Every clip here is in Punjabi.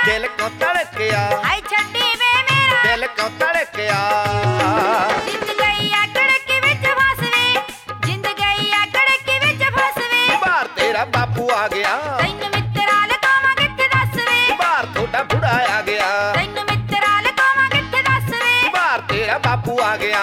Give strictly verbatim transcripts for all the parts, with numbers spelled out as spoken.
दिल क्यों तड़कया हाय छड्डी वे मेरा दिल क्यों तड़कया जिंद गई अकड़ के विच फस वे जिंद गई अकड़ के विच फस वे बाहर तेरा बापू आ गया तैनू मित्रा लकावां कित्थे दस वे बाहर थोड़ा बुढ़ा आ गया तैनू मित्रा लकावां कित्थे दस वे बाहर तेरा बापू आ गया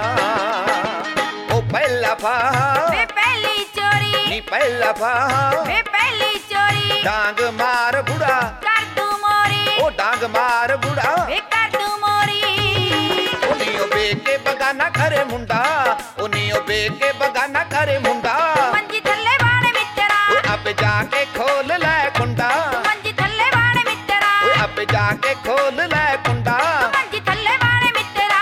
ओ पहला फाहा वे पहली चोरी नी पहला फाहा वे पहली चोरी डांग मार बुढ़ा कर तू मोरी ओ डांग मार बुढ़ा वे कर तू मोरी उनियो बेके बगाना करे मुंडा उनियो बेके बगाना करे मुंडा मंजी थल्ले बाण मित्रा ओ अब जाके खोल ले कुंडा मंजी थल्ले बाण मित्रा ओ अब जाके खोल ले कुंडा मंजी थल्ले बाण मित्रा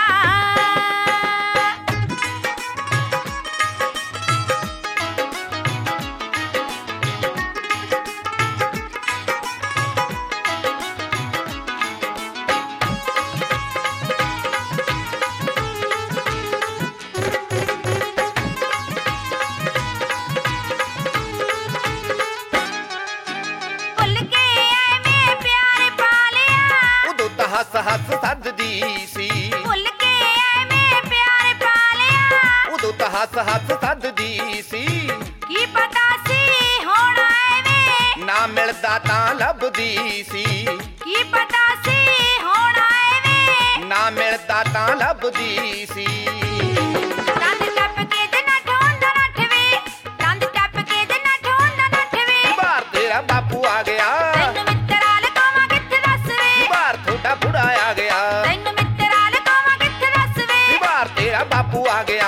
ਭੁੱਲ ਕੇ ਐਵੇਂ ਪਿਆਰ ਪਾ ਲਿਆ ਉਦੋਂ ਤਾਂ ਹੱਸ ਹੱਸ ਸੱਜਦੀ ਸੀ ਭੁੱਲ ਕੇ ਐਵੇਂ ਪਿਆਰ ਪਾ ਲਿਆ ਉਦੋਂ ਤਾਂ ਹੱਸ ਹੱਸ ਸੱਜਦੀ ਸੀ ਕੀ ਪਤਾ ਸੀ ਹੁਣ ਐਵੇਂ ਨਾ ਮਿਲਦਾ ਤਾਂ ਲੱਭਦੀ ਸੀ ਕੀ ਪਤਾ ਸੀ ਹੁਣ ਐਵੇਂ ਨਾ ਮਿਲਦਾ ਤਾਂ ਲੱਭਦੀ ਸੀ ਦੰਦ ਟੱਪ ਕੇ ਤੇ ਨੱਠ ਹੁੰਦਾ ਨੱਠ ਵੇ ਦੰਦ ਟੱਪ ਕੇ ਤੇ ਨੱਠ ਹੁੰਦਾ ਨੱਠ ਵੇ ਬਾਹਰ ਤੇਰਾ ਬਾਪੂ ਆ ਗਿਆ ਤੈਨੂੰ ਮਿੱਤਰਾ ਲਕਾਵਾਂ ਕਿੱਥੇ ਦੱਸ ਵੇ ਬਾਹਰ ਥੋੜਾ ਬੁੜਾ ਆ ਗਿਆ ਤੈਨੂੰ ਮਿੱਤਰਾ ਲਕਾਵਾਂ ਕਿੱਥੇ ਦੱਸ ਵੇ ਬਾਹਰ ਤੇਰਾ ਬਾਪੂ ਆ ਗਿਆ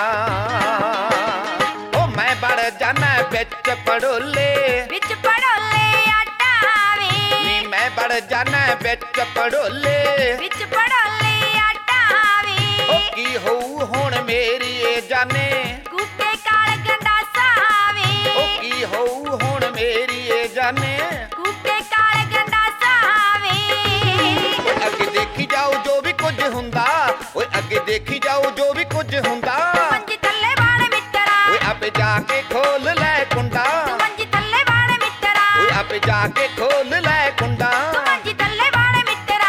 ਓ ਮੈਂ ਬੜ ਜਾਣਾ ਵਿੱਚ ਪੜੋਲੇ ਵਿੱਚ ਪੜੋਲੇ ਆਟਾ ਵੇ ਨੀ ਮੈਂ ਬੜ ਜਾਣਾ ਵਿੱਚ ਪੜੋਲੇ ਵਿੱਚ ਪੜੋਲੇ ਆਟਾ ਓ ਵੇ ਕੀ ਹੋਊ ਹੁਣ ਮੇਰੀ ਏ ਜਾਨੇ ਕੁੱਤੇ ਕਾਲ ਗੰਡਾਸਾ ਵੇ ਓ ਕੀ ਹੋਊ ਹੁਣ ਮੇਰੀ ਏ ਜਾਨੇ ਕੁੱਤੇ ਕਾਲ ਗੰਡਾਸਾ ਵੇ ਅੱਗੇ ਦੇਖੀ ਜਾਓ ਜੋ ਵੀ ਕੁਝ ਹੁੰਦਾ ਓਏ ਅੱਗੇ ਦੇਖੀ ਜਾਓ ਜੋ ਵੀ ਕੁਝ ਹੁੰਦਾ ਮੰਜੀ ਥੱਲੇ ਬਾਣ ਮਿੱਤਰਾ ਓਏ ਆਪੇ ਜਾ ਕੇ ਖੋਲ ਲੈ ਕੁੰਡਾ ਤੂੰ ਮੰਜੀ ਥੱਲੇ ਬਾਣ ਮਿੱਤਰਾ ਓਏ ਆਪੇ ਜਾ ਕੇ ਖੋਲ ਲੈ ਕੁੰਡਾ ਤੂੰ ਮੰਜੀ ਥੱਲੇ ਬਾਣ ਮਿੱਤਰਾ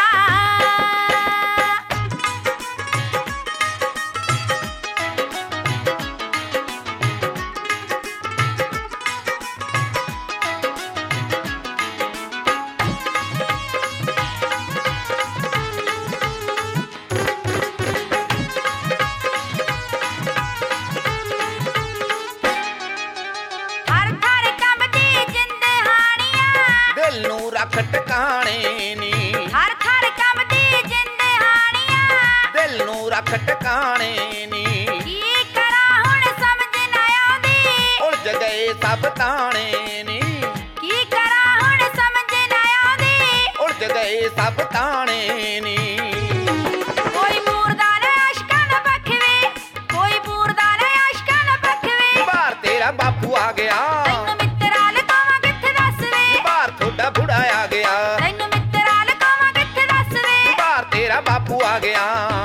ਹਰ ਥਰ ਕੰਬਦੀ ਜਿੰਦ ਹਾਣੀਆਂ ਦਿਲ ਨੂੰ ਰੱਖ ਟਿਕਾਣੇ ਨੀ ਹਰ ਥਰ ਕੰਬਦੀ ਜਿੰਦ ਹਾਣੀਆਂ ਦਿਲ ਨੂੰ ਰੱਖ ਟਿਕਾਣੇ ਨੀ ਕੀ ਕਰਾਂ ਹੁਣ ਸਮਝ ਨਾ ਆਉਂਦੀ ਉਲਝ ਗਏ ਸਭ ਤਾਣੇ ਨੀ ਕੀ ਕਰਾਂ ਹੁਣ ਸਮਝ ਨਾ ਆਉਂਦੀ ਉਲਝ ਗਏ ਸਭ ਤਾਣੇ ਨੀ ਕੋਈ ਮੂਰਦਾ ਨਾ ਆਸ਼ਕਾਂ ਦਾ ਪੱਖ ਵੇ ਕੋਈ ਮੂਰਦਾ ਨਾ ਆਸ਼ਕਾਂ ਦਾ ਪੱਖ ਵੇ ਬਾਹਰ ਤੇਰਾ ਬਾਪੂ ਆ ਗਿਆ ਤੈਨੂੰ ਮਿੱਤਰਾ ਲਕਾਵਾਂ ਕਿੱਥੇ ਦੱਸ ਵੇ ਬਾਹਰ ਥੋੜਾ ਬੁੜਾ ਆ ਗਿਆ ਤੈਨੂੰ ਮਿੱਤਰਾ ਲਕਾਵਾਂ ਕਿੱਥੇ ਦੱਸ ਵੇ ਬਾਹਰ ਤੇਰਾ ਬਾਪੂ ਆ ਗਿਆ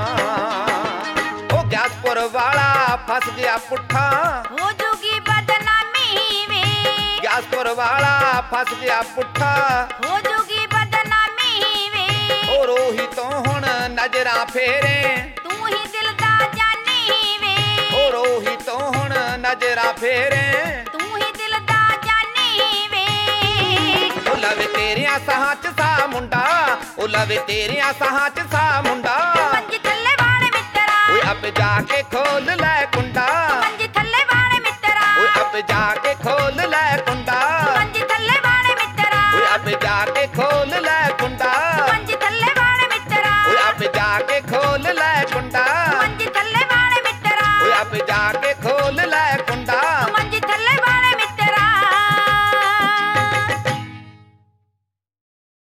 ਉਹ ਗਿਆਸਪੁਰ ਵਾਲਾ ਫਸ ਗਿਆ ਪੁੱਠਾ ਹੋ ਜੂਗੀ ਬਦਨਾਮੀ ਵੇ ਗਿਆਸਪੁਰ ਵਾਲਾ ਫਸ ਗਿਆ ਪੁੱਠਾ ਹੋ ਜੂਗੀ ਬਦਨਾਮੀ ਵੇ ਉਹ ਰੋਹੀ ਤੋਂ ਹੁਣ ਨਜ਼ਰਾਂ ਫੇਰੇ ਤੂੰ ਹੀ ਦਿਲ ਦਾ ਜਾਨੀ ਵੇ ਉਹ ਰੋਹੀ ਤੋਂ ਹੁਣ ਨਜ਼ਰਾਂ ਫੇਰੇ ਤੂੰ ਹੀ ਦਿਲ ਦਾ ਜਾਨੀ ਵੇ ਉਹ ਲਵੇ ਤੇਰਿਆਂ ਸਾਹਾਂ ਚ ਸਾ ਮੁੰਡਾ ਉਹ ਲਵੇ ਤੇਰਿਆਂ ਸਾਹਾਂ ਚ ਸਾ ਮੁੰਡਾ ਮੰਜੀ ਥੱਲੇ ਬਾਣ ਮਿੱਤਰਾ ਓਏ ਆਪੇ ਜਾ ਕੇ ਖੋਲ ਲੈ ਕੁੰਡਾ ਮੰਜੀ ਥੱਲੇ ਬਾਣ ਮਿੱਤਰਾ ਓਏ ਆਪੇ ਜਾ ਕੇ